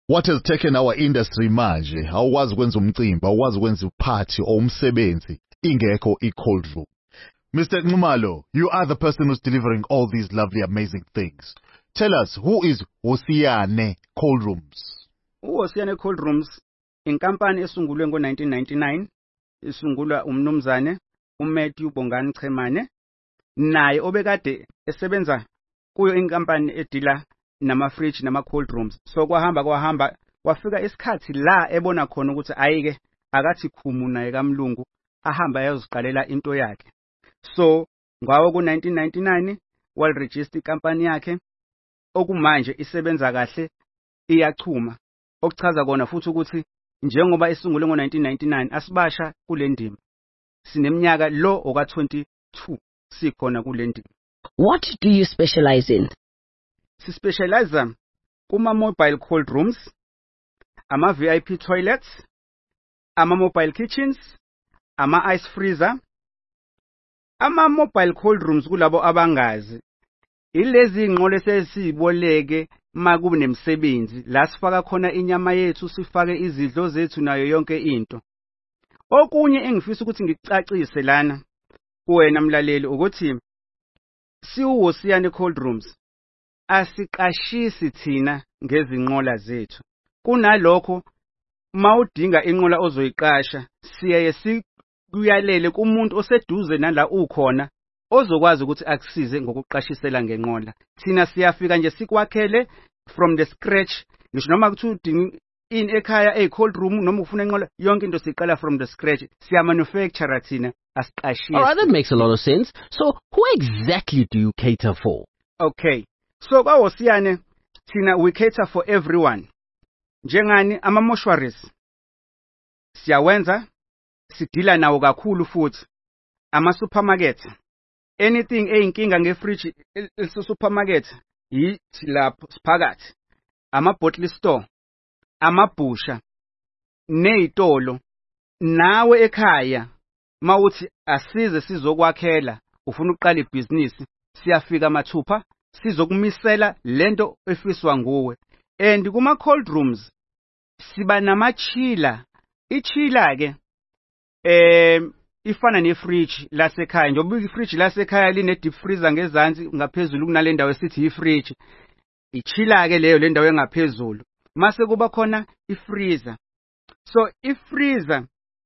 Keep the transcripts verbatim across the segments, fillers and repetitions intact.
What has taken our industry manje, awukwazi ukwenza umcimbi, awukwazi ukwenza uphathi or umsebenzi, ingekho i-cold room. Mister Nxumalo, you are the person who's delivering all these lovely, amazing things. Tell us, who is Hosiyane Cold Rooms? uHosiyane Cold Rooms, inkampani esungulwe ngo nineteen ninety-nine, isungulwa umnumzane uMatthew Bongani Chemane, naye obekade esebenza kuyo inkampani edila nama-fridge nama-cold rooms. So kwahamba kwahamba kwafika isikhathi la ebona khona ukuthi ayike akathi khumu naye kaMlungu ahamba ayoziqalela into yakhe. So ngawo ku nineteen ninety-nine wal register inkampani yakhe okumanje isebenza kahle iyachuma, okuchaza kona futhi ukuthi njengoba isungulwe ngo nineteen ninety-nine asibasha kule ndima, sineminyaka lo oka twenty-two sikhona kule ndima. What do you specialize in? Si specialize kuma mobile cold rooms, ama V I P toilets, ama mobile kitchens, ama ice freezer. Ama mobile cold rooms kulabo abangazi ilezi inqole sesiboleke makube nemsebenzi la sifaka khona inyama yethu, sifake izidlo zethu nayo yonke into. Okunye engifisa ukuthi ngicacise lana kuwena mlaleli ukuthi siuHosiyane Cold Rooms asiqashisi thina ngezinqola zethu. Kunalokho mawudinga inqola ozoyiqasha siyaye sikuyalele kumuntu oseduze nala ukhona ozokwazi ukuthi akusize ngokuqashisela ngenqola. Thina siyafika nje sikwakhele from the scratch. Ngisho noma kuthi udinga in ekhaya a cold room noma ufuna inqola yonke into siqala from the scratch. Siya manufacturer thina asiqashisi. All right, that makes a lot of sense. So who exactly do you cater for? Okay. So kwaHosiyane thina we cater for everyone. Njengani ama mortuaries siyawenza, sidila nawo kakhulu futhi. Ama supermarket, anything eyinkinga ngefridge ese supermarket yithi lapho siphakathi. Ama bottle store, amabhusha, nezitolo. Nawe ekhaya mawuthi asize sizokwakhela, ufuna uqala ibusiness, siyafika mathupha sizokumisela lento efiswa nguwe. And kuma cold rooms siba namachila. Ichila ke eh ifana nefridge lasekhaya. Njengoba ifridge lasekhaya line deep freezer ngezansi ngaphezulu kunale ndawo esithi ifridge. Ichila ke leyo le ndawo engaphezulu. Mase kuba khona ifreezer. So ifreezer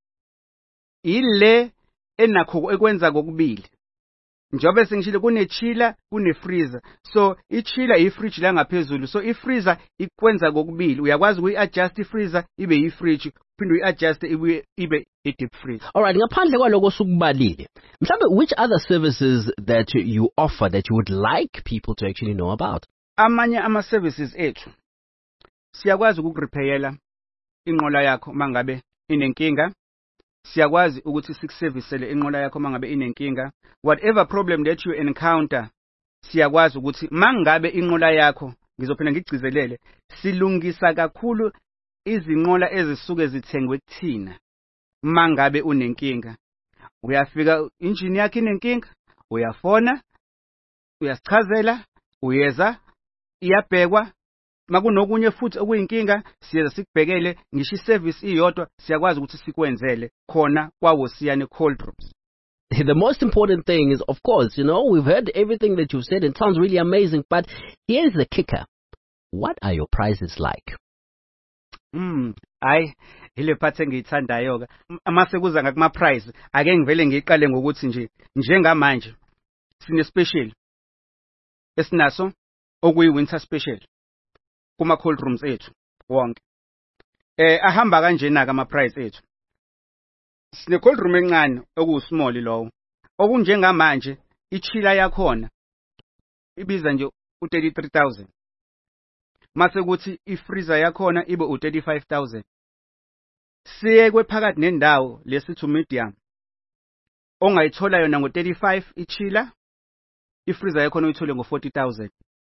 ile enakho ekwenza kokubili. Njobe sengishilo kunechila kunefreezer. So ichila ifridge la ngaphezulu. So ifreezer ikwenza kokubili. Uyakwazi ukuyi-adjust ifreezer ibe yifridge, phinde uyi-adjust ibe ibe i-deep freezer. All right, ngaphandle kwaloko sukubalile, mhlambe which other services that you offer that you would like people to actually know about? Amanye ama services ethu siyakwazi ukukurepayela inqola yakho mangabe inenkinga. Siyakwazi ukuthi sikuserviceele inqola yakho mangabe inenkinga. Whatever problem that you encounter, siyakwazi ukuthi mangabe inqola yakho, ngizophinda ngigcizelele, silungisa kakhulu izinqola ezisuke zithengwe kuthina. Mangabe unenkinga, uyafika engine yakho inenkinga, uyafona, uyasichazela, uyeza, iyabhekwa. Makunokunye futhi okuyinkinga siyeza sikubhekele, ngisho iservice iyodwa siyakwazi ukuthi sikwenzele khona kwaHosiyane Cold Rooms. The most important thing is, of course, you know, we've heard everything that you've said. It sounds really amazing, but here's the kicker. What are your prices like? Hmm, ay, ile part engiyithandayo ke. Amase kuza ngakuma price, ake ngivele ngiqale ngokuthi nje njengamanje sine special esinaso okuyi winter special kuma cold rooms ethu wonke. Eh ahamba kanjena ka ama price ethu. Sine cold room encane okuyi small lowo. Okunjengamanje ichila yakhona ibiza nje u thirty-three thousand. Mase kuthi ifreezer yakhona ibe u thirty-five thousand. Siye kwephakathi nendawo lesithi medium. Ongayithola yona ngo thirty-five ichila, ifreezer yakhona uyithole ngo forty thousand.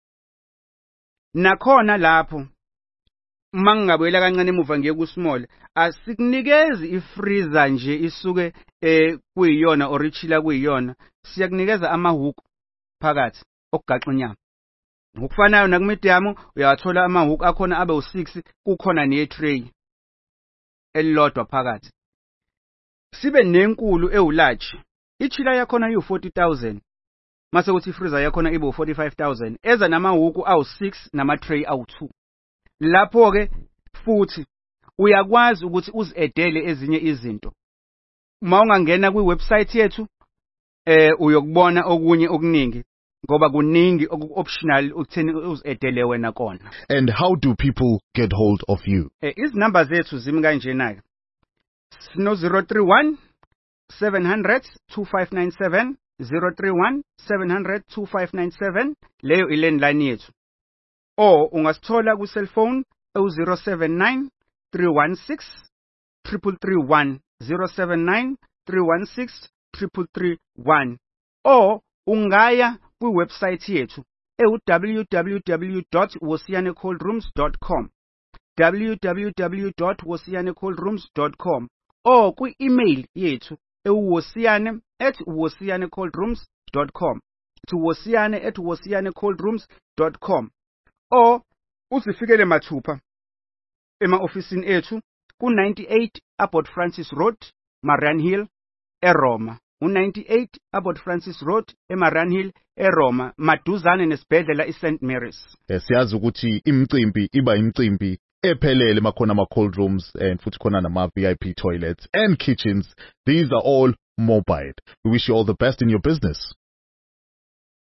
Nakhona lapho mangabuyela kancane emuva ngiye ku small, asikunikezi ifreezer nje isuke eh kuyiyona or ichila kuyiyona, siyakunikeza amahuku phakathi okugaxa inyama. Ngokufanayo nakumedium uyathola amahook akhona abe u six kukhona ne tray elilodwa phakathi. Sibe nenkulu ewu-large. I-chiller yakhona iyu forty thousand. Mase kuthi i-freezer yakhona ibe u forty-five thousand. Eza namahook awu six nama-tray awu two. Lapho ke futhi uyakwazi ukuthi uzi-edele ezinye izinto. Uma ungangena kwi-website yethu eh uyokubona okunye okuningi ngoba kuningi oku-optional ukutheni uzi-edele wena kona. And how do people get hold of you? Eh izinamba zethu zimi kanjena ke. Sino zero three one seven hundred two five nine seven zero three one seven hundred two five nine seven leyo i-landline yethu. Or ungasithola ku cellphone oh zero seven nine three one six triple three one zero seven nine three one six triple three one. Or ungaya ku website yethu e w w w dot wosiyane cold rooms dot com w w w dot wosiyane cold rooms dot com or ku email yethu e wosiyane at wosiyane cold rooms dot com to wosiyane at wosiyane cold rooms dot com or usifikele mathupha ema ofisini ethu ku ninety-eight Abbot Francis Road Mariannhill eRoma u ninety-eight Abbot Francis Road eMariannhill eRoma maduzane nesibhedlela iSaint Mary's. Siyazi ukuthi imicimbi iba imicimbi ephelele makhona ama cold rooms and futhi khona nama V I P toilets and kitchens. These are all mobile. We wish you all the best in your business.